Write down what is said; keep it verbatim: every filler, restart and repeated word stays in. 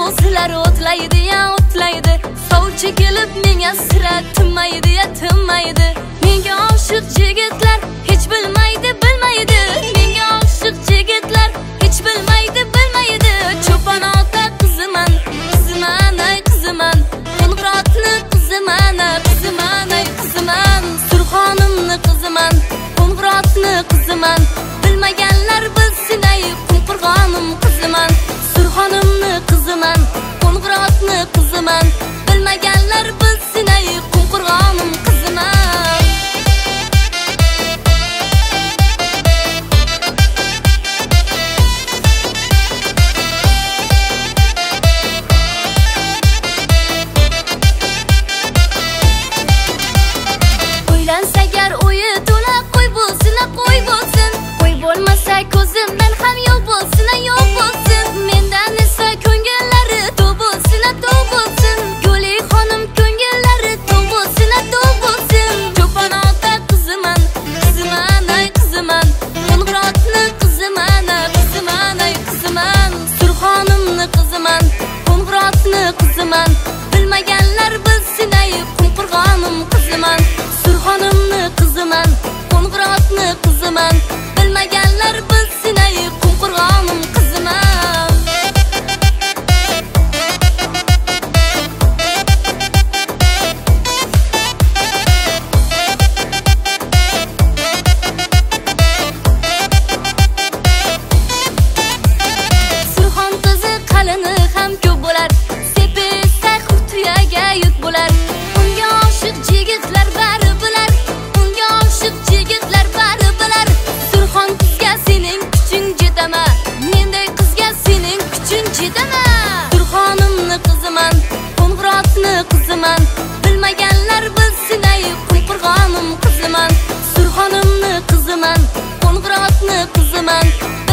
ko'zlar o'tlaydi ya o'tlaydi, sovchi kelib menga sira tinmaydi ya tinmaydi. Menga oshiq yigitlar hech bilmaydi bilmaydi, menga oshiq yigitlar hech bilmaydi bilmaydi. Cho'pon ota qiziman, qiziman ay qiziman, Qo'ng'irotni qiziman, qiziman ay qiziman, Surxonimni qiziman, Qo'ng'irotni qiziman. Bilmaganlar bilsin ay Qumqurg'onim qiziman, Surxonimni qiziman, Qo'ng'irotni qiziman. Bilmaganlar bilsin ay Qumqurg'onim qiziman. O'ylansagar o'yi to'la qo'y bo'lsin, qo'y bo'lsin, qo'y bo'lmasa ko'zimdan ham yo'q bo'lsin, yo'q bo'lsin. Mendan esa ko'ngillari to'q bo'lsin, to'q bo'lsin. Guli xonim ko'ngillari to'q bo'lsin, to'q bo'lsin. Cho'pon ota qiziman, qiziman ay qiziman, Qo'ng'irotni qiziman, qiziman ay qiziman, Surxonimni qiziman, Qo'ng'irotni qiziman. Bilmaganlar bilsin ay Qumqurg'onim qiziman, Surxonimni qiziman, Qo'ng'irotni qiziman. Bilmaganlar bilsin ay Qumqurg'onim qiziman. Surxon qizi qalini ham ko'p bo'lar, sepisa xurtuyaga yuk bo'lar. Unga oshiq yigitlar bari bilar, unga oshiq yigitlar bari bilar. Surxon qizga sening kuching jetama, menday qizga sening kuching jetama. Surxonimni qiziman, Qo'ng'irotni qiziman. Bilmaganlar bilsin ay Qumqurg'onim qiziman, Surxonimni qiziman, Qo'ng'irotni qiziman.